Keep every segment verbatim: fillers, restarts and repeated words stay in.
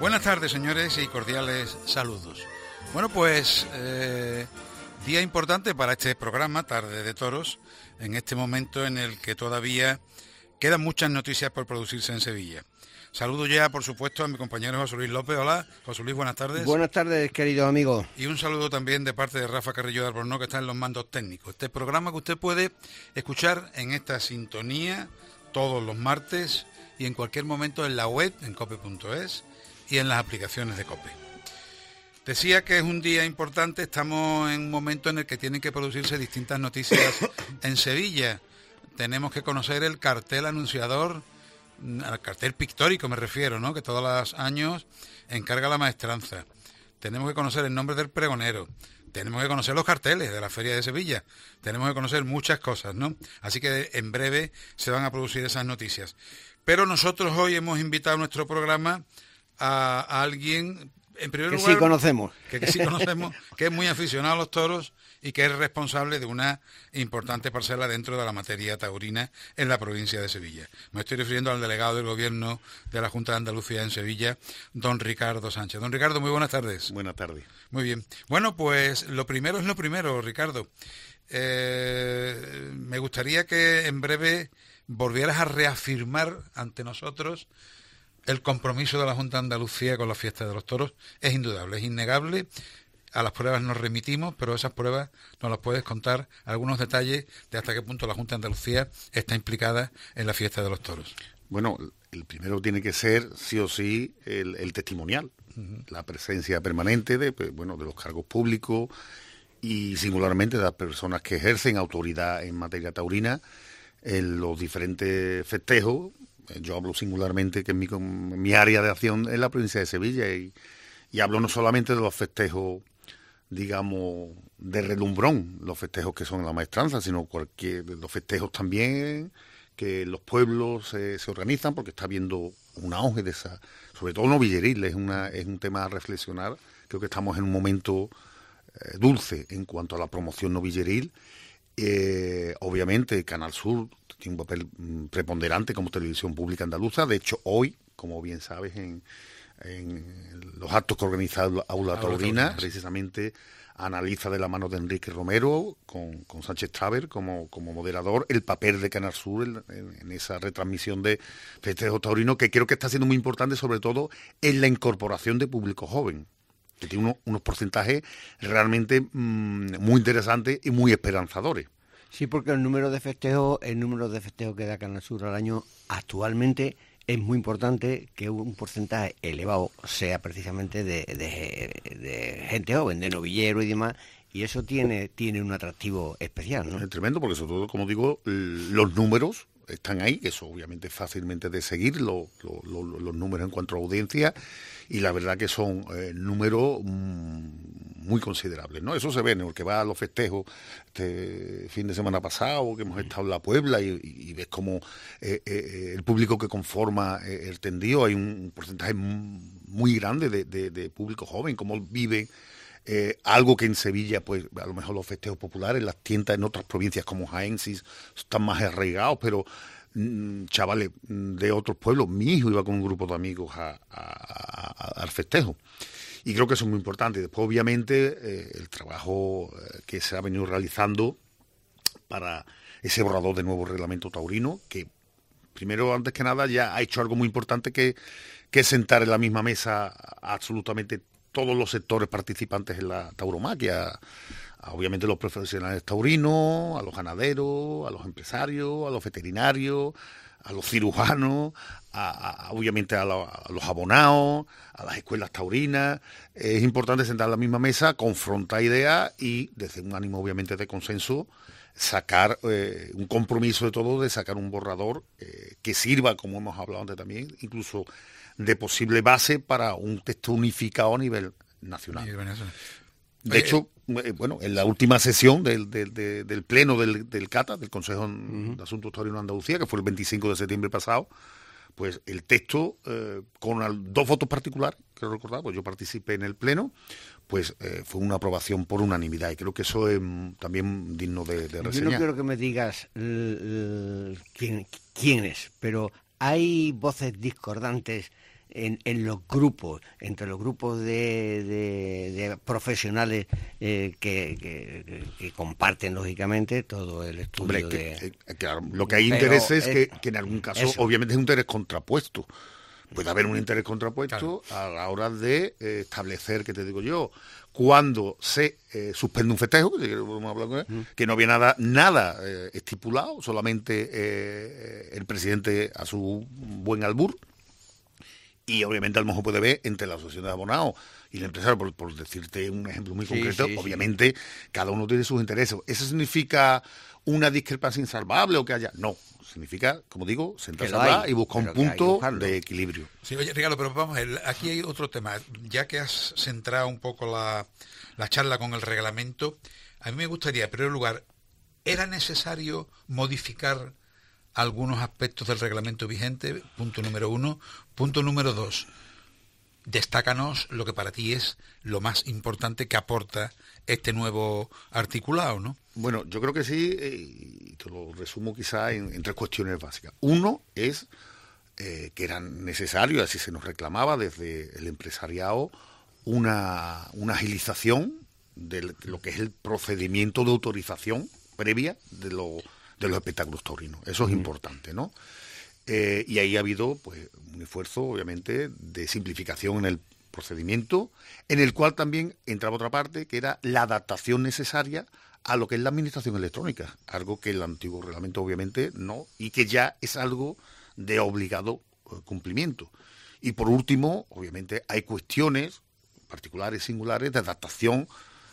Buenas tardes, señores, y cordiales saludos. Bueno, pues eh, día importante para este programa, Tarde de Toros, en este momento en el que todavía quedan muchas noticias por producirse en Sevilla. Saludo ya, por supuesto, a mi compañero José Luis López. Hola, José Luis, buenas tardes. Buenas tardes, queridos amigos. Y un saludo también de parte de Rafa Carrillo de Albornoz, que está en los mandos técnicos. Este programa que usted puede escuchar en esta sintonía todos los martes y en cualquier momento en la web, en cope punto es, y en las aplicaciones de COPE. Decía que es un día importante, estamos en un momento en el que tienen que producirse distintas noticias en Sevilla. Tenemos que conocer el cartel anunciador, al cartel pictórico me refiero, ¿no?, que todos los años encarga la maestranza. Tenemos que conocer el nombre del pregonero. Tenemos que conocer los carteles de la Feria de Sevilla. Tenemos que conocer muchas cosas, ¿no? Así que en breve se van a producir esas noticias. Pero nosotros hoy hemos invitado a nuestro programa a, a alguien, en primer que lugar... sí conocemos. Que, que sí conocemos, que es muy aficionado a los toros y que es responsable de una importante parcela dentro de la materia taurina en la provincia de Sevilla. Me estoy refiriendo al delegado del Gobierno de la Junta de Andalucía en Sevilla, don Ricardo Sánchez. Don Ricardo, muy buenas tardes. Buenas tardes. Muy bien. Bueno, pues lo primero es lo primero, Ricardo. Eh, me gustaría que en breve volvieras a reafirmar ante nosotros el compromiso de la Junta de Andalucía con la fiesta de los toros. Es indudable, es innegable. A las pruebas nos remitimos, pero esas pruebas nos las puedes contar algunos detalles de hasta qué punto la Junta de Andalucía está implicada en la fiesta de los toros. Bueno, el primero tiene que ser, sí o sí, el, el testimonial, uh-huh. La presencia permanente de, bueno, de los cargos públicos y singularmente de las personas que ejercen autoridad en materia taurina en los diferentes festejos. Yo hablo singularmente que en mi, en mi área de acción es la provincia de Sevilla y, y hablo no solamente de los festejos, digamos, de relumbrón, los festejos que son la maestranza, sino cualquier los festejos también que los pueblos eh, se organizan, porque está habiendo un auge de esa, sobre todo novilleril, es una es un tema a reflexionar. Creo que estamos en un momento eh, dulce en cuanto a la promoción novilleril. Eh, obviamente Canal Sur tiene un papel mm, preponderante como televisión pública andaluza. De hecho, hoy, como bien sabes, en en los actos que organiza Aula Taurina, precisamente analiza de la mano de Enrique Romero con, con Sánchez Traver como, como moderador el papel de Canal Sur en, en, en esa retransmisión de festejos taurinos, que creo que está siendo muy importante, sobre todo en la incorporación de público joven, que tiene unos, unos porcentajes realmente mmm, muy interesantes y muy esperanzadores. Sí, porque el número de festejos, el número de festejos que da Canal Sur al año actualmente es muy importante que un porcentaje elevado sea precisamente de, de, de gente joven, de novillero y demás, y eso tiene tiene un atractivo especial, ¿no? Es tremendo, porque sobre todo, como digo, los números están ahí, eso obviamente es fácilmente de seguir, lo, lo, lo, los números en cuanto a audiencia, y la verdad que son eh, números mmm, muy considerables, ¿no? Eso se ve en el que va a los festejos este fin de semana pasado, que hemos estado en La Puebla, y, y, y ves como eh, eh, el público que conforma eh, el tendido, hay un porcentaje muy grande de, de, de público joven, cómo vive eh, algo que en Sevilla, pues a lo mejor los festejos populares, las tiendas en otras provincias como Jaén sí están más arraigados, pero chavales de otros pueblos, mi hijo iba con un grupo de amigos a, a, a, al festejo, y creo que eso es muy importante. Después, obviamente, eh, el trabajo eh, que se ha venido realizando para ese borrador de nuevo reglamento taurino, que primero, antes que nada, ya ha hecho algo muy importante, que, que sentar en la misma mesa a absolutamente todos los sectores participantes en la tauromaquia, a, obviamente los profesionales taurinos, a los ganaderos, a los empresarios, a los veterinarios, a los cirujanos, a, a, obviamente a, la, a los abonados, a las escuelas taurinas. Es importante sentar en la misma mesa, confrontar ideas y, desde un ánimo obviamente de consenso, sacar eh, un compromiso de todo, de sacar un borrador eh, que sirva, como hemos hablado antes también, incluso de posible base para un texto unificado a nivel nacional. De hecho, eh, bueno, en la última sesión del, del, del, del pleno del, del CATA, del Consejo uh-huh. de Asuntos Taurinos de Andalucía, que fue el veinticinco de septiembre pasado, pues el texto, eh, con al, dos votos particulares, quiero recordar, pues yo participé en el pleno, pues eh, fue una aprobación por unanimidad, y creo que eso es también digno de, de reseñar. Yo no quiero que me digas l- l- quién, quién es, pero hay voces discordantes en, en los grupos, entre los grupos de, de, de profesionales eh, que, que, que comparten, lógicamente, todo el estudio. Hombre, de... que, claro, lo que hay interés es, es que, que en algún caso, eso. obviamente, es un interés contrapuesto. Puede haber un interés contrapuesto claro. a la hora de eh, establecer, que te digo yo, cuando se eh, suspende un festejo, que, mm. que no había nada, nada eh, estipulado, solamente eh, el presidente a su buen albur, y obviamente a lo mejor puede ver entre la asociación de abonados y el empresario, por, por decirte un ejemplo muy concreto, sí, sí, obviamente sí. cada uno tiene sus intereses. ¿Eso significa una discrepancia insalvable o que haya? No. Significa, como digo, sentarse a hablar y buscar un punto de equilibrio. Sí, oye, Ricardo, pero vamos a ver, aquí hay otro tema. Ya que has centrado un poco la, la charla con el reglamento, a mí me gustaría, en primer lugar, ¿era necesario modificar algunos aspectos del reglamento vigente? Punto número uno. Punto número dos. Destácanos lo que para ti es lo más importante que aporta este nuevo articulado, ¿no? Bueno, yo creo que sí, y te lo resumo quizá en, en tres cuestiones básicas. Uno es eh, que era necesario, así se nos reclamaba desde el empresariado, una, una agilización de lo que es el procedimiento de autorización previa de, lo, de los espectáculos taurinos. Eso es mm. importante, ¿no? Eh, y ahí ha habido pues un esfuerzo, obviamente, de simplificación en el procedimiento, en el cual también entraba otra parte, que era la adaptación necesaria a lo que es la administración electrónica, algo que el antiguo reglamento obviamente no, y que ya es algo de obligado eh, cumplimiento. Y por último, obviamente, hay cuestiones particulares, singulares, de adaptación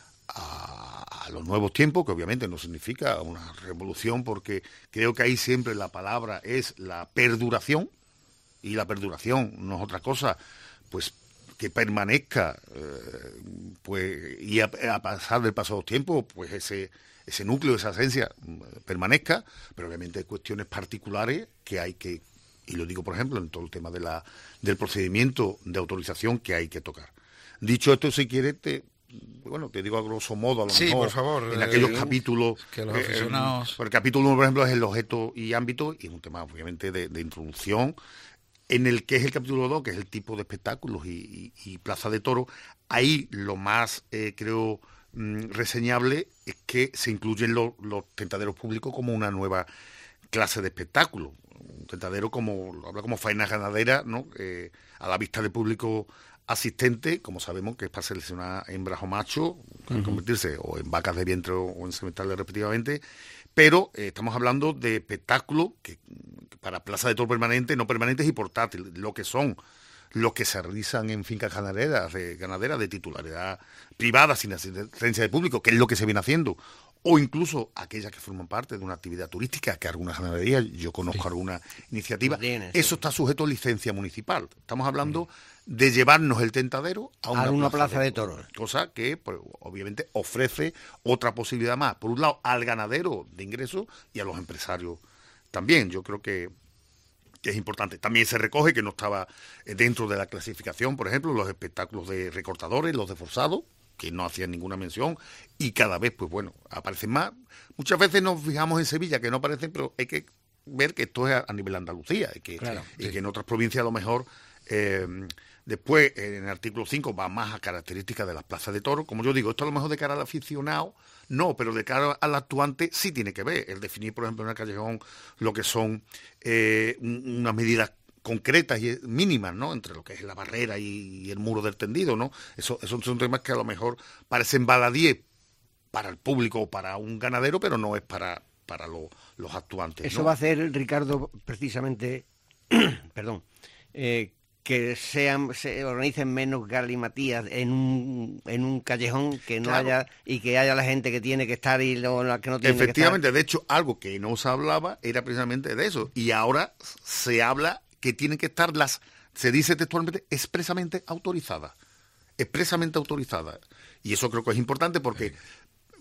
a, a los nuevos tiempos, que obviamente no significa una revolución, porque creo que ahí siempre la palabra es la perduración, y la perduración no es otra cosa, pues que permanezca, eh, pues y a, a pasar del paso de los tiempos, pues ese, ese núcleo, esa esencia permanezca, pero obviamente hay cuestiones particulares que hay que, y lo digo por ejemplo en todo el tema de la del procedimiento de autorización que hay que tocar. Dicho esto, si quieres, te, bueno, te digo a grosso modo, a lo sí, mejor, por favor, en aquellos eh, capítulos, que los aficionados... Eh, el capítulo uno, por ejemplo, es el objeto y ámbito, y es un tema obviamente de, de introducción, en el que es el capítulo dos, que es el tipo de espectáculos y, y, y plaza de toros. Ahí lo más, eh, creo, mm, reseñable es que se incluyen lo, los tentaderos públicos como una nueva clase de espectáculo. Un tentadero como, habla como faena ganadera, ¿no? Eh, a la vista del público asistente, como sabemos que es para seleccionar hembras o machos, para uh-huh. convertirse o en vacas de vientre o en sementales respectivamente, pero eh, estamos hablando de espectáculos que, que para plaza de toro permanente, no permanentes y portátiles, lo que son los que se realizan en fincas ganaderas de, ganaderas de titularidad privada sin asistencia de público, que es lo que se viene haciendo, o incluso aquellas que forman parte de una actividad turística, que algunas ganaderías, yo conozco sí. alguna iniciativa, Bien, eso sí. está sujeto a licencia municipal. Estamos hablando sí. de llevarnos el tentadero a una, a una plaza, plaza de toros. Cosa que, pues, obviamente, ofrece otra posibilidad más. Por un lado, al ganadero de ingresos y a los empresarios también. Yo creo que, que es importante. También se recoge que no estaba dentro de la clasificación, por ejemplo, los espectáculos de recortadores, los de forzados, que no hacían ninguna mención, y cada vez, pues bueno, aparecen más. Muchas veces nos fijamos en Sevilla, que no aparecen, pero hay que ver que esto es a, a nivel Andalucía, y que, claro, y sí. que en otras provincias a lo mejor... Eh, después, en el artículo cinco, va más a características de las plazas de toros. Como yo digo, esto a lo mejor de cara al aficionado, no, pero de cara al actuante sí tiene que ver. El definir, por ejemplo, en el callejón lo que son eh, unas medidas concretas y mínimas, ¿no? Entre lo que es la barrera y, y el muro del tendido, ¿no? Eso, esos son temas que a lo mejor parecen baladíes para el público o para un ganadero, pero no es para, para lo, los actuantes, Eso ¿no? va a hacer, Ricardo, precisamente, perdón, eh, que sean se organicen menos galimatías en un en un callejón, que no claro. haya y que haya la gente que tiene que estar y lo, la que no tiene Efectivamente, que estar. De hecho, algo que no se hablaba era precisamente de eso, y ahora se habla que tienen que estar las, se dice textualmente, expresamente autorizadas, expresamente autorizadas, y eso creo que es importante porque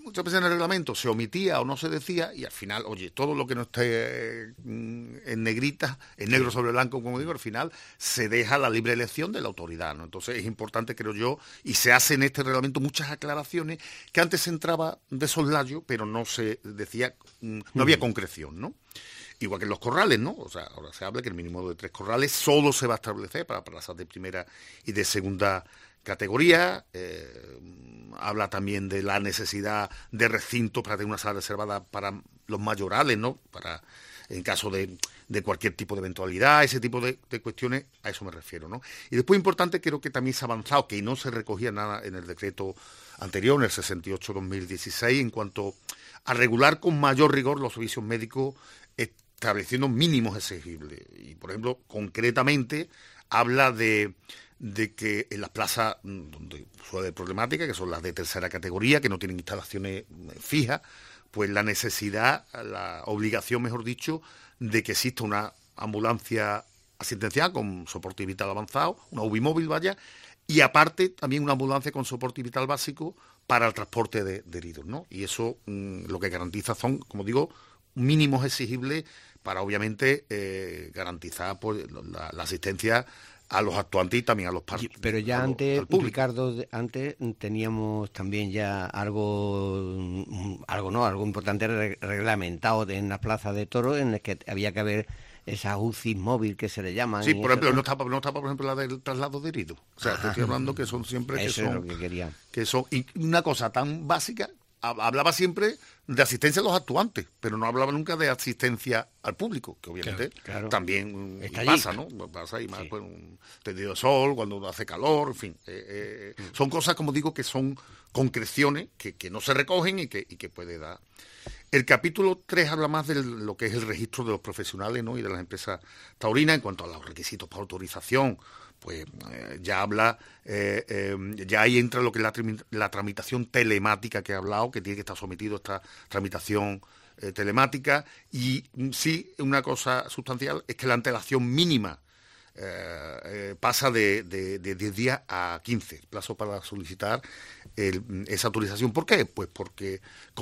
muchas veces en el reglamento se omitía o no se decía, y al final, oye, todo lo que no esté eh, en negrita, en negro sobre blanco, como digo, al final se deja la libre elección de la autoridad, ¿no? Entonces es importante, creo yo, y se hace en este reglamento muchas aclaraciones que antes se entraba de soslayo, pero no se decía, no había concreción, ¿no? Igual que en los corrales, ¿no? O sea, ahora se habla que el mínimo de tres corrales solo se va a establecer para plazas de primera y de segunda categoría. Eh, habla también de la necesidad de recintos para tener una sala reservada para los mayorales, ¿no? Para, en caso de, de cualquier tipo de eventualidad, ese tipo de, de cuestiones, a eso me refiero, ¿no? Y después importante, creo que también se ha avanzado, que no se recogía nada en el decreto anterior, en el sesenta y ocho barra dos mil dieciséis, en cuanto a regular con mayor rigor los servicios médicos, estableciendo mínimos exigibles. Y, por ejemplo, concretamente, habla de, de que en las plazas donde suele haber problemática, que son las de tercera categoría, que no tienen instalaciones fijas, pues la necesidad, la obligación, mejor dicho, de que exista una ambulancia asistencial con soporte vital avanzado, una U B I móvil, vaya, y aparte también una ambulancia con soporte vital básico para el transporte de, de heridos, ¿no? Y eso mmm, lo que garantiza son, como digo, mínimos exigibles para, obviamente, eh, garantizar pues, la, la asistencia a los actuantes y también a los partidos. Pero ya antes, Ricardo, antes teníamos también ya algo, algo no, algo importante reglamentado en la plaza de toros, en el que había que haber esas U C I móvil que se le llaman. Sí, por ejemplo, no está, no está, por ejemplo, la del traslado de heridos. O sea, te estoy hablando que son siempre... Eso que son, es lo que quería. Que son, y una cosa tan básica, hablaba siempre de asistencia a los actuantes, pero no hablaba nunca de asistencia al público, que obviamente claro, claro. también y pasa, ¿no? Pasa y más sí. Pues un tendido de sol, cuando hace calor, en fin. Eh, eh, mm. Son cosas, como digo, que son concreciones que, que no se recogen y que, y que puede dar. El capítulo tres habla más de lo que es el registro de los profesionales, ¿no? Y de las empresas taurinas en cuanto a los requisitos para autorización. Pues eh, ya habla, eh, eh, ya ahí entra lo que es la, la tramitación telemática que he hablado, que tiene que estar sometido a esta tramitación eh, telemática. Y sí, una cosa sustancial es que la antelación mínima eh, eh, pasa de, de, de diez días a quince, plazo para solicitar el, esa autorización. ¿Por qué? Pues porque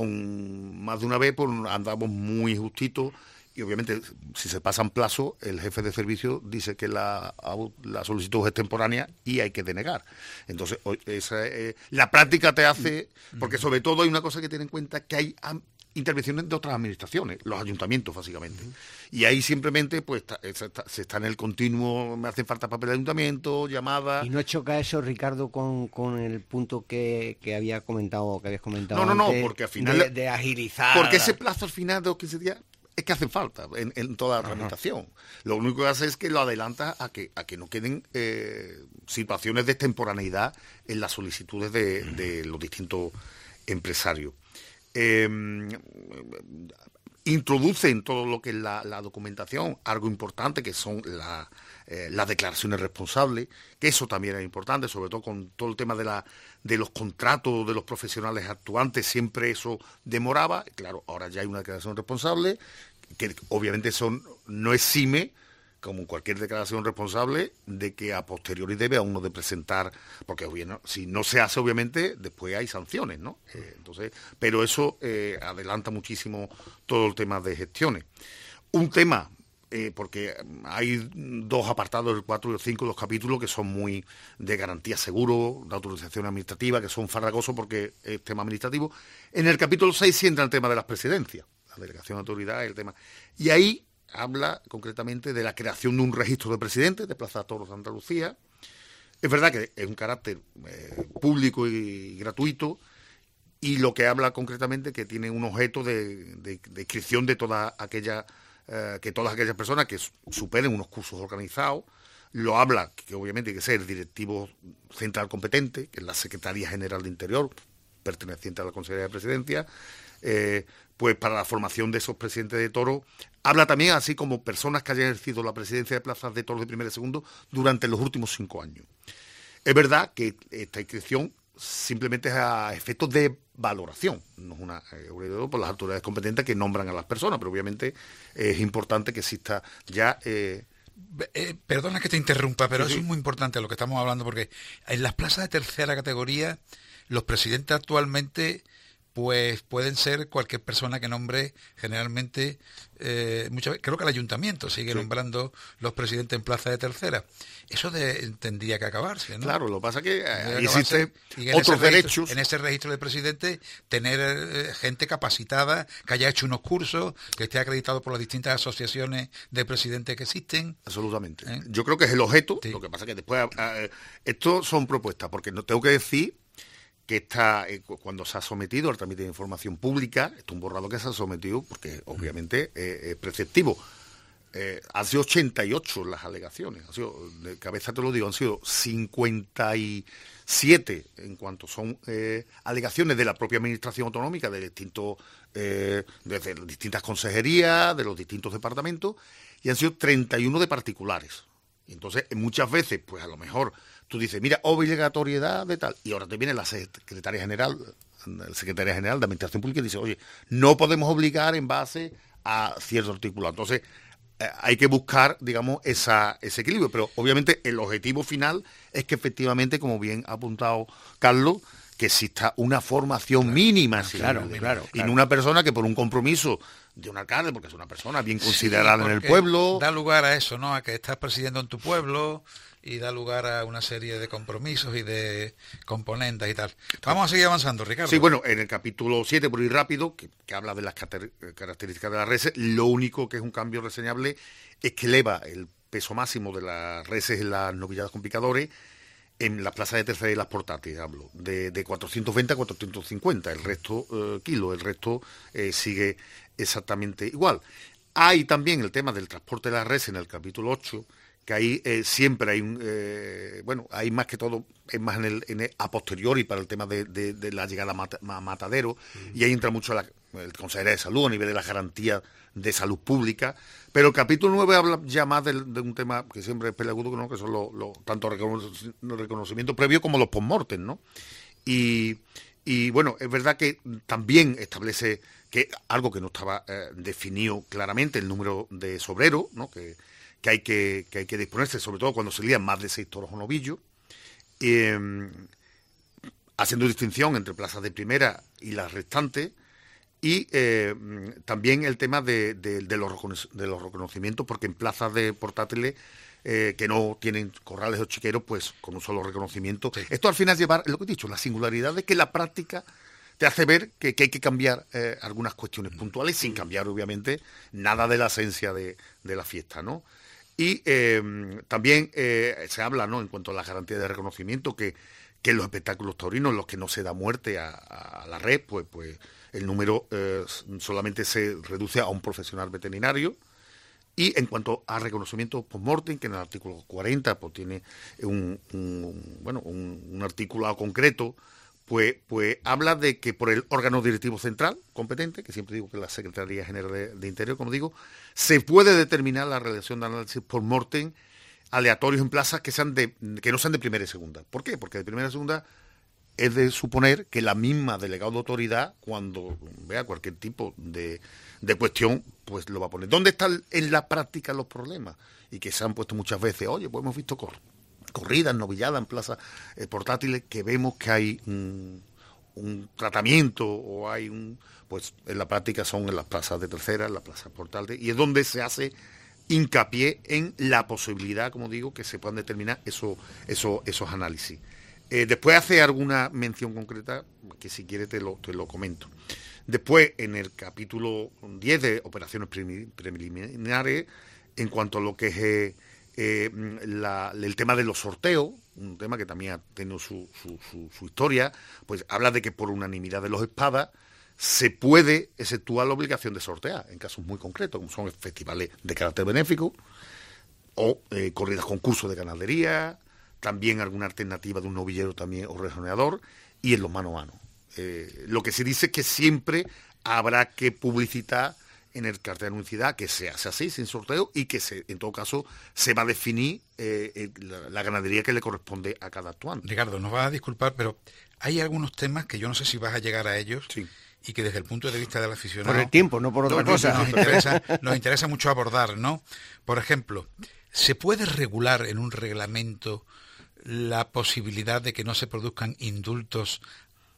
con más de una vez pues, andamos muy justitos. Y obviamente, si se pasan plazo, el jefe de servicio dice que la, la solicitud es extemporánea y hay que denegar. Entonces, esa, eh, la práctica te hace... Porque sobre todo hay una cosa que tener en cuenta, que hay am, intervenciones de otras administraciones, los ayuntamientos, básicamente. Uh-huh. Y ahí simplemente pues está, está, se está en el continuo, me hacen falta papel de ayuntamiento, llamadas... ¿Y no choca eso, Ricardo, con, con el punto que, que había comentado, que habías comentado No, no, antes, no, porque al final... De, de agilizar... Porque ese plazo al final de los quince días... Es que hacen falta en, en toda la tramitación. Ajá. Lo único que hace es que lo adelanta a que a que no queden eh, situaciones de extemporaneidad en las solicitudes de, de los distintos empresarios. Eh, introduce en todo lo que es la, la documentación algo importante, que son la, eh, las declaraciones responsables, que eso también es importante, sobre todo con todo el tema de la de los contratos de los profesionales actuantes, siempre eso demoraba. Claro, ahora ya hay una declaración responsable, que obviamente son no exime, como cualquier declaración responsable, de que a posteriori debe a uno de presentar, porque bueno, si no se hace, obviamente, después hay sanciones, ¿no? Eh, entonces, pero eso eh, adelanta muchísimo todo el tema de gestiones. Un tema... Eh, porque hay dos apartados, el cuatro y el cinco, los capítulos, que son muy de garantía seguro, de autorización administrativa, que son farragosos porque es tema administrativo. En el capítulo seis sí entra el tema de las presidencias, la delegación de autoridad, el tema. Y ahí habla concretamente de la creación de un registro de presidentes de Plaza de Toros de Andalucía. Es verdad que es un carácter eh, público y gratuito, y lo que habla concretamente que tiene un objeto de, de, de inscripción de toda aquella... Eh, que todas aquellas personas que superen unos cursos organizados, lo habla, que obviamente hay que ser el directivo central competente, que es la Secretaría General de Interior, perteneciente a la Consejería de Presidencia, eh, pues para la formación de esos presidentes de toros. Habla también así como personas que hayan ejercido la presidencia de plazas de toros de primero y segundo durante los últimos cinco años. Es verdad que esta inscripción simplemente es a efectos de valoración, no es una eh, por las autoridades competentes que nombran a las personas, pero obviamente eh, es importante que exista ya... Eh... Eh, perdona que te interrumpa, pero sí, eso sí. es muy importante lo que estamos hablando, porque en las plazas de tercera categoría los presidentes actualmente pues pueden ser cualquier persona que nombre generalmente, eh, muchas veces, creo que el ayuntamiento sigue sí. nombrando los presidentes en plaza de tercera. Eso de, tendría que acabarse, ¿no? Claro, lo que pasa es que eh, existen otros derechos. En ese registro de presidente, tener eh, gente capacitada, que haya hecho unos cursos, que esté acreditado por las distintas asociaciones de presidentes que existen. Absolutamente. ¿Eh? Yo creo que es el objeto, sí. lo que pasa es que después, eh, esto son propuestas, porque no tengo que decir que está, eh, cuando se ha sometido al trámite de información pública, esto es un borrado que se ha sometido, porque obviamente eh, es preceptivo. Eh, han sido ochenta y ocho las alegaciones, ha sido, de cabeza te lo digo, han sido cincuenta y siete en cuanto son eh, alegaciones de la propia administración autonómica, de distintos, eh, desde distintas consejerías, de los distintos departamentos, y han sido treinta y uno de particulares. Y entonces, muchas veces, pues a lo mejor tú dices, mira, obligatoriedad de tal, y ahora te viene la secretaria general, el secretaria general de Administración Pública y dice, oye, no podemos obligar en base a cierto articulado. Entonces, eh, hay que buscar, digamos, esa, ese equilibrio, pero obviamente el objetivo final es que efectivamente, como bien ha apuntado Carlos, que exista una formación claro, mínima, claro, claro, claro, y no una persona que por un compromiso de un alcalde, porque es una persona bien considerada sí, en el pueblo. Da lugar a eso, ¿no? A que estás presidiendo en tu pueblo y da lugar a una serie de compromisos y de componentes y tal. Vamos a seguir avanzando, Ricardo. Sí, bueno, en el capítulo siete, por ir rápido, que, que habla de las características de las reses, lo único que es un cambio reseñable es que eleva el peso máximo de las reses en las novilladas con picadores en las plazas de tercera y las portátiles, hablo, de, de cuatrocientos veinte a cuatrocientos cincuenta, el resto eh, kilos, el resto eh, sigue exactamente igual. Hay también el tema del transporte de las reses en el capítulo ocho, que ahí eh, siempre hay un, eh, bueno, hay más que todo, es más en el, en el a posteriori para el tema de, de, de la llegada a, mata, a matadero, mm. y ahí entra mucho la, el Consejería de Salud a nivel de las garantías de salud pública, pero el capítulo nueve habla ya más de, de un tema que siempre es peleagudo, ¿no? Que son los lo, tanto los reconocimientos previos como los post-mortem, ¿no? Y, y bueno, es verdad que también establece que algo que no estaba eh, definido claramente, el número de sobreros, ¿no? Que, que hay que, que hay que disponerse, sobre todo cuando se lían más de seis toros o novillos, eh, haciendo distinción entre plazas de primera y las restantes, y eh, también el tema de, de, de, los de los reconocimientos, porque en plazas de portátiles eh, que no tienen corrales o chiqueros, pues con un solo reconocimiento. Sí. Esto al final llevar, lo que he dicho, la singularidad de que la práctica te hace ver que, que hay que cambiar eh, algunas cuestiones puntuales, sin cambiar obviamente nada de la esencia de, de la fiesta, ¿no? Y eh, también eh, se habla, ¿no?, en cuanto a las garantías de reconocimiento, que, que en los espectáculos taurinos, en los que no se da muerte a, a la red, pues, pues el número eh, solamente se reduce a un profesional veterinario. Y en cuanto a reconocimiento post-mortem, que en el artículo cuarenta pues, tiene un, un, bueno, un, un articulado concreto, pues, pues habla de que por el órgano directivo central competente, que siempre digo que es la Secretaría General de, de Interior, como digo, se puede determinar la realización de análisis post-mortem aleatorios en plazas que sean de, que no sean de primera y segunda. ¿Por qué? Porque de primera y segunda es de suponer que la misma delegado de autoridad, cuando vea cualquier tipo de, de cuestión, pues lo va a poner. ¿Dónde están en la práctica los problemas? Y que se han puesto muchas veces, oye, pues hemos visto cor corridas, novilladas en plazas eh, portátiles, que vemos que hay un, un tratamiento o hay un... Pues en la práctica son en las plazas de tercera, en las plazas portátiles, y es donde se hace hincapié en la posibilidad, como digo, que se puedan determinar eso, eso, esos análisis. Eh, después hace alguna mención concreta, que si quiere te lo, te lo comento. Después, en el capítulo diez de operaciones preliminares, en cuanto a lo que es eh, eh, la, el tema de los sorteos, un tema que también ha tenido su, su, su, su historia, pues habla de que por unanimidad de los espadas se puede exceptuar la obligación de sortear, en casos muy concretos, como son festivales de carácter benéfico, o eh, corridas concursos de ganadería, también alguna alternativa de un novillero también o rejoneador, y en los mano a mano. Eh, lo que se dice es que siempre habrá que publicitar en el cartel de anunciedad que se hace así, sin sorteo, y que se, en todo caso se va a definir eh, la, la ganadería que le corresponde a cada actuante. Ricardo, nos vas a disculpar, pero hay algunos temas que yo no sé si vas a llegar a ellos, sí, y que desde el punto de vista del aficionado... Por el tiempo, no por otra no, cosa. Nos interesa, nos interesa mucho abordar, ¿no? Por ejemplo, ¿se puede regular en un reglamento la posibilidad de que no se produzcan indultos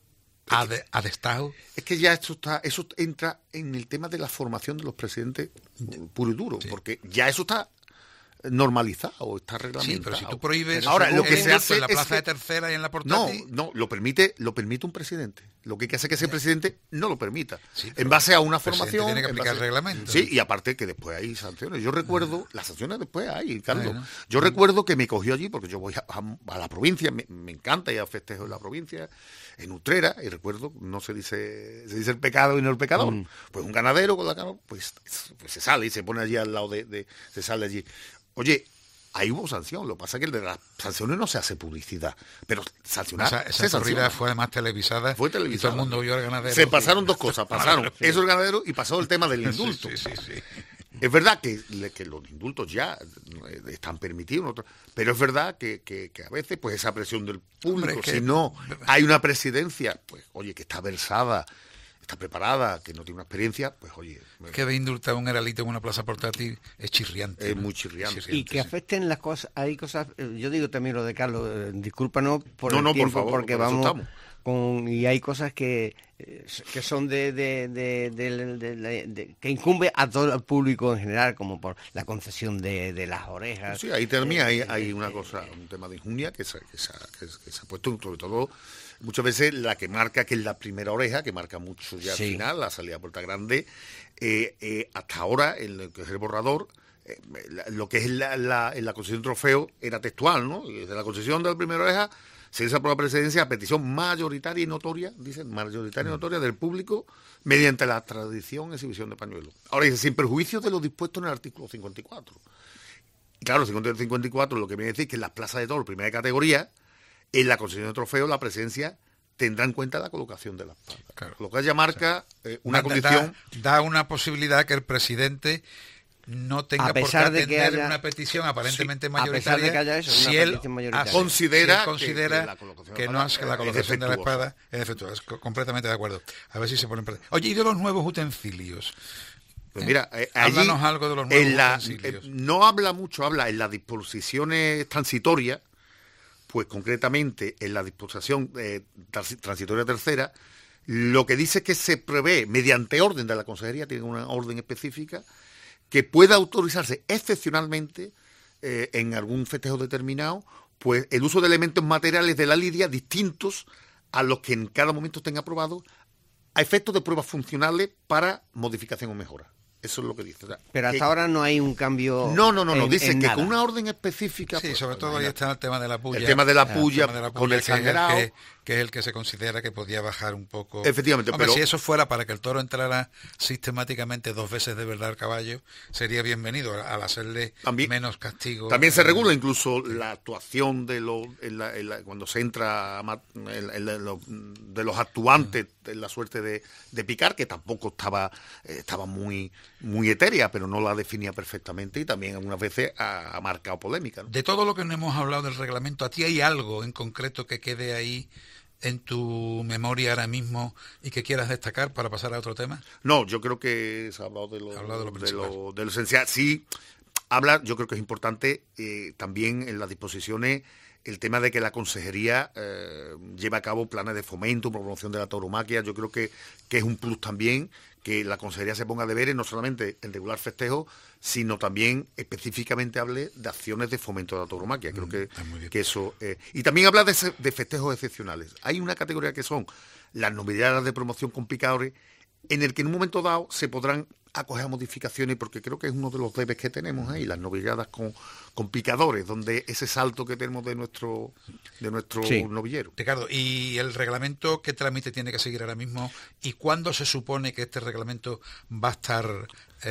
ad, ad estado. Es que ya esto está, eso entra en el tema de la formación de los presidentes puro y duro, sí. Porque ya eso está normalizado, está reglamentado. Sí, pero si tú prohíbes pero ahora lo que se hace en la plaza es que, de Tercera y en la portátil... No, no, lo permite, lo permite un presidente. Lo que hay que hacer es que ese presidente no lo permita. Sí, en base a una formación... Tiene que aplicar base, el reglamento. Sí, y aparte que después hay sanciones. Yo recuerdo, uh-huh. las sanciones después hay, Carlos. Uh-huh. Yo uh-huh. recuerdo que me cogió allí, porque yo voy a, a, a la provincia, me, me encanta ir a festejos en la provincia, en Utrera, y recuerdo, no se dice, se dice el pecado y no el pecador. Uh-huh. Pues un ganadero con la canoa, pues, pues se sale y se pone allí al lado de, de se sale allí. Oye, ahí hubo sanción, lo que pasa es que el de las sanciones no se hace publicidad, pero sancionar. O sea, esa corrida fue además televisada, fue televisada. Y todo el mundo vio al ganadero. Se pasaron dos cosas, pasaron sí. eso el ganadero y pasó el tema del indulto. Sí, sí, sí, sí. Es verdad que, que los indultos ya están permitidos, pero es verdad que, que, que a veces pues esa presión del público, Hombre, que... si no hay una presidencia, pues oye, que está versada, está preparada, que no tiene una experiencia, pues oye... Que ve indultar a un heralito en una plaza portátil es chirriante. Es ¿no? muy chirriante. Y que afecten las cosas, hay cosas, yo digo también lo de Carlos, eh, discúlpanos por no, el no, tiempo, por favor, porque por vamos con, y hay cosas que, que son de, de, de, de, de, de, de que incumbe a todo el público en general, como por la concesión de, de las orejas. Sí, ahí termina, hay, hay una cosa, un tema de injuria que se, que se, que se, que se ha puesto, sobre todo... Muchas veces la que marca, que es la primera oreja, que marca mucho ya sí. al final, la salida a Puerta Grande, eh, eh, hasta ahora, en lo que es el borrador, eh, la, lo que es la, la, en la concesión de trofeo era textual, ¿no? Desde la concesión de la primera oreja se hizo por la presidencia a petición mayoritaria y notoria, dicen, mayoritaria y notoria del público, mediante la tradición exhibición de pañuelos. Ahora dice, sin perjuicio de lo dispuesto en el artículo cincuenta y cuatro. Y claro, el cincuenta y cuatro lo que viene a decir que en las plazas de toros, primera categoría, en la concesión de trofeo, la presidencia tendrá en cuenta la colocación de las palmas. Claro. Lo que ya marca eh, una da, condición... Da, da una posibilidad que el presidente no tenga por qué atender que haya, una petición aparentemente sí, mayoritaria, a pesar de que haya eso, si, él mayoritaria. Considera, si él considera que, que, no es que la colocación de la espada es defectuosa. Es completamente de acuerdo. A ver si se ponen... Oye, ¿y de los nuevos utensilios? Pues mira, eh, háblanos allí, algo de los nuevos la, utensilios. Eh, no habla mucho, habla en las disposiciones transitorias, pues concretamente en la disposición eh, transitoria tercera, lo que dice es que se prevé, mediante orden de la Consejería, tiene una orden específica, que pueda autorizarse excepcionalmente, eh, en algún festejo determinado, pues el uso de elementos materiales de la lidia distintos a los que en cada momento estén aprobados, a efectos de pruebas funcionales para modificación o mejora. Eso es lo que dice. O sea, pero hasta que, ahora no hay un cambio. No, no, no, no. En, dice en que nada. con una orden específica. Sí, pues, sobre todo ahí está el tema de la puya. El tema de la puya, el tema de la puya con el sangrado. Que es el, que, que es el que se considera que podía bajar un poco. Efectivamente, Hombre, pero si eso fuera para que el toro entrara sistemáticamente dos veces de verdad al caballo, sería bienvenido al hacerle también, menos castigo. También se regula incluso sí. la actuación de los en la, en la, cuando se entra en, en, en lo, de los actuantes sí. en la suerte de, de picar, que tampoco estaba eh, estaba muy muy etérea, pero no la definía perfectamente y también algunas veces ha, ha marcado polémica, ¿no? De todo lo que no hemos hablado del reglamento, ¿a ti hay algo en concreto que quede ahí en tu memoria ahora mismo y que quieras destacar para pasar a otro tema? No, yo creo que se ha hablado de lo, hablado de lo, de lo, de lo esencial. Sí, habla, yo creo que es importante eh, también en las disposiciones el tema de que la consejería eh, lleva a cabo planes de fomento, promoción de la tauromaquia. Yo creo que, que es un plus también que la consejería se ponga deberes no solamente en regular festejos, sino también específicamente hable de acciones de fomento de la tauromaquia. Creo que, que eso... Eh, y también habla de, de festejos excepcionales. Hay una categoría que son las novedades de promoción con picadores, en el que en un momento dado se podrán acoger a modificaciones, porque creo que es uno de los debes que tenemos ahí, las novilladas con, con picadores, donde ese salto que tenemos de nuestro de nuestro sí. novillero. Ricardo, ¿y el reglamento qué trámite tiene que seguir ahora mismo? ¿Y cuándo se supone que este reglamento va a estar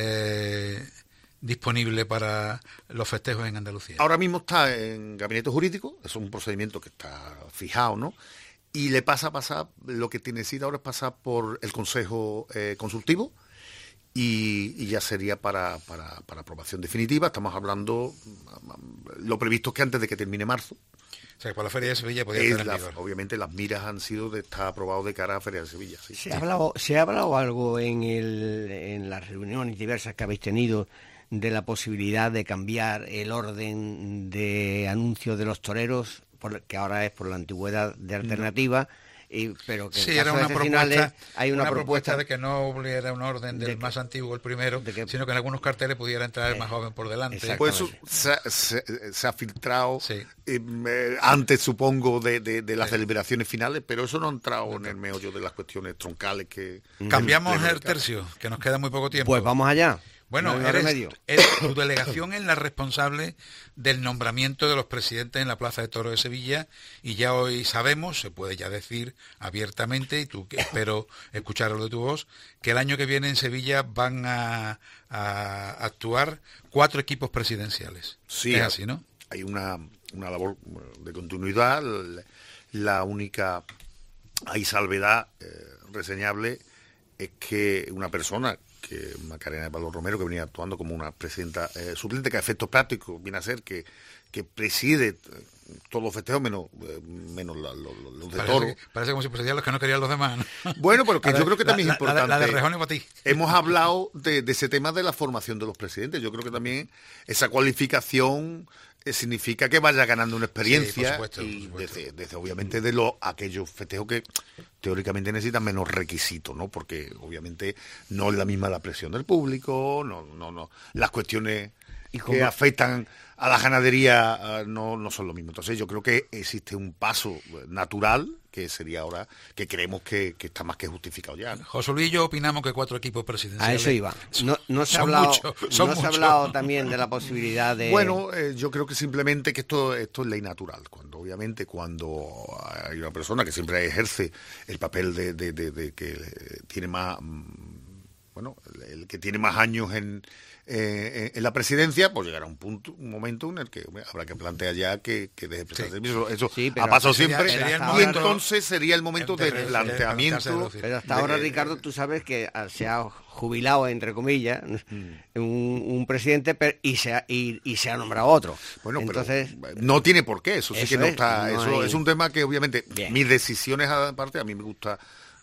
eh, disponible para los festejos en Andalucía? Ahora mismo está en gabinete jurídico, es un procedimiento que está fijado, ¿no? Y le pasa a pasar, lo que tiene que decir ahora es pasar por el Consejo eh, Consultivo, Y, y ya sería para, para, para aprobación definitiva. Estamos hablando, lo previsto es que antes de que termine marzo. O sea, que para la Feria de Sevilla podría estar en la, vigor. Obviamente las miras han sido de estar aprobado de cara a la Feria de Sevilla. Sí. ¿Se, ha hablado, ¿Se ha hablado algo en, el, en las reuniones diversas que habéis tenido de la posibilidad de cambiar el orden de anuncio de los toreros, por, que ahora es por la antigüedad de alternativa, y, pero que sí, en era casos una excepcionales propuesta, hay una, una propuesta, propuesta de que no hubiera un orden del de que, más antiguo el primero, que, sino que en algunos carteles pudiera entrar el eh, más joven por delante. Pues eso se, se, se ha filtrado sí. eh, antes, supongo, de, de, de las sí. deliberaciones finales, pero eso no ha entrado no, en el meollo de las cuestiones troncales que... Cambiamos el tercio, que nos queda muy poco tiempo. Pues vamos allá. Bueno, no eres, eres, tu delegación es la responsable del nombramiento de los presidentes en la Plaza de Toros de Sevilla y ya hoy sabemos, se puede ya decir abiertamente, y tú espero escucharlo de tu voz, que el año que viene en Sevilla van a, a actuar cuatro equipos presidenciales. Sí, es así, ¿no? Hay una, una labor de continuidad, la, la única, hay salvedad eh, reseñable es que una persona que Macarena de Pablo Romero, que venía actuando como una presidenta eh, suplente, que a efectos prácticos viene a ser que, que preside todos los festejos menos, eh, menos la, los, los de parece toro. Que, parece como si presidían los que no querían los demás, ¿no? Bueno, pero que la, yo creo que también la, es importante. La, la de Rejón y para ti. Hemos hablado de, de ese tema de la formación de los presidentes. Yo creo que también esa cualificación eh, significa que vaya ganando una experiencia, sí, por supuesto, y por supuesto. Desde, desde obviamente de los aquellos festejos que teóricamente necesitan menos requisitos, ¿no? Porque obviamente no es la misma la presión del público, no, no, no, las cuestiones que afectan a la ganadería uh, no, no son lo mismo. Entonces yo creo que existe un paso natural que sería ahora, que creemos que, que está más que justificado ya, ¿no? José Luis y yo opinamos que cuatro equipos presidenciales... A eso iba. No, no se ha hablado, mucho, no se ha hablado también de la posibilidad de... Bueno, eh, yo creo que simplemente que esto, esto es ley natural. Cuando obviamente cuando hay una persona que siempre ejerce el papel de, de, de, de que tiene más... Bueno, el que tiene más años en... Eh, en la presidencia, pues llegará un punto, un momento en el que hombre, habrá que plantear ya que, que deje de prestar sí. servicio. Eso sí, ha pasado sería, siempre. Sería y momento, entonces sería el momento del de planteamiento. Pero hasta de, ahora, Ricardo, tú sabes que se ha jubilado, entre comillas, mm. un, un presidente y se ha, y, y se ha nombrado otro. Bueno, entonces pero no tiene por qué. Eso sí eso que no es, está. No eso hay... es un tema que obviamente Bien. mis decisiones aparte a mí me gusta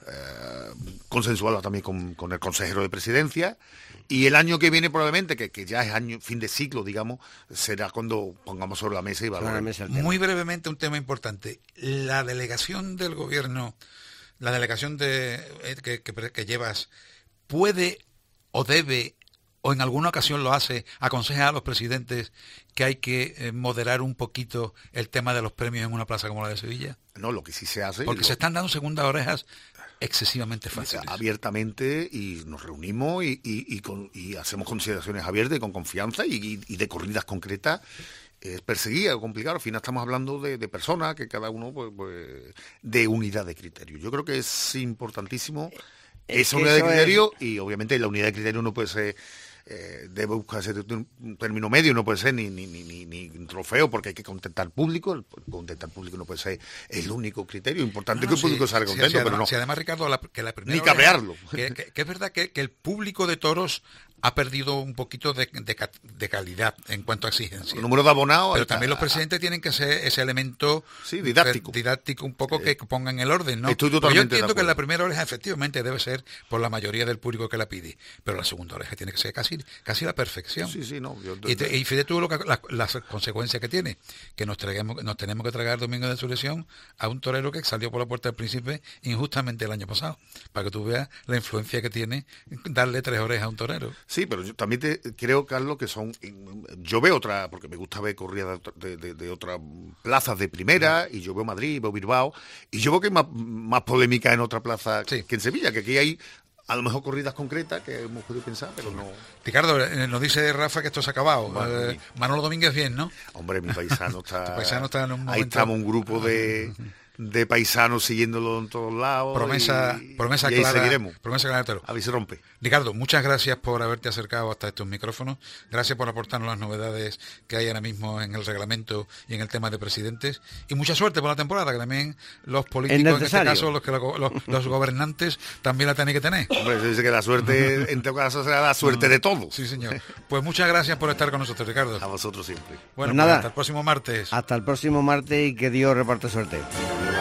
eh, consensuarlas también con, con el consejero de presidencia. Y el año que viene probablemente, que, que ya es año fin de ciclo, digamos, será cuando pongamos sobre la mesa y valoremos. Muy brevemente un tema importante. La delegación del gobierno, la delegación de que, que, que llevas, puede o debe, o en alguna ocasión lo hace, aconseja a los presidentes que hay que eh, moderar un poquito el tema de los premios en una plaza como la de Sevilla. No, lo que sí se hace... Porque lo... se están dando segundas orejas excesivamente fáciles. Abiertamente, y nos reunimos y, y, y, con, y hacemos consideraciones abiertas y con confianza y, y de corridas concretas. Es perseguir, es complicado. Al final estamos hablando de, de personas que cada uno, pues, pues, de unidad de criterio. Yo creo que es importantísimo es esa unidad de criterio es... y obviamente la unidad de criterio no puede ser... Eh, debe buscarse un término medio, no puede ser ni, ni, ni, ni, ni un trofeo, porque hay que contentar al público. El contentar al público no puede ser el único criterio. Importante no, no, que el público sí, salga contento, sí, además, pero no. Si además, Ricardo, la, que la primera ni cabrearlo. Que, que, que es verdad que, que el público de toros ha perdido un poquito de, de, de calidad en cuanto a exigencia. El número de abonados. Pero también los presidentes tienen que ser ese elemento sí, didáctico. didáctico un poco que pongan el orden, ¿no? Estoy totalmente yo entiendo que la primera oreja efectivamente debe ser por la mayoría del público que la pide, pero la segunda oreja tiene que ser casi, casi la perfección. Sí, sí, no. Yo, y, te, y fíjate tú lo que, la, las consecuencias que tiene, que nos traigamos, nos tenemos que tragar domingo de resurrección a un torero que salió por la puerta del príncipe injustamente el año pasado, para que tú veas la influencia que tiene darle tres orejas a un torero. Sí, pero yo también te creo, Carlos, que son... Yo veo otra, porque me gusta ver corridas de, de, de otras plazas de primera, y yo veo Madrid, veo Bilbao, y yo veo que hay más, más polémica en otra plaza sí. que en Sevilla, que aquí hay a lo mejor corridas concretas que hemos podido pensar, pero no... Ricardo, nos dice Rafa que esto se ha acabado. Bueno, eh, Manolo Domínguez bien, ¿no? Hombre, mi paisano está... tu paisano está en un momento... Ahí estamos un grupo de... de paisanos siguiéndolo en todos lados. Promesa, y, promesa y clara. Seguiremos. Promesa clara. A ver si rompe. Ricardo, muchas gracias por haberte acercado hasta estos micrófonos. Gracias por aportarnos las novedades que hay ahora mismo en el reglamento y en el tema de presidentes. Y mucha suerte por la temporada, que también los políticos, en este caso los, que los, los gobernantes, también la tienen que tener. Hombre, se dice que la suerte, en todo caso, será la suerte de todos. Sí, señor. Pues muchas gracias por estar con nosotros, Ricardo. A vosotros siempre. Bueno, pues nada, pues hasta el próximo martes. Hasta el próximo martes y que Dios reparte suerte.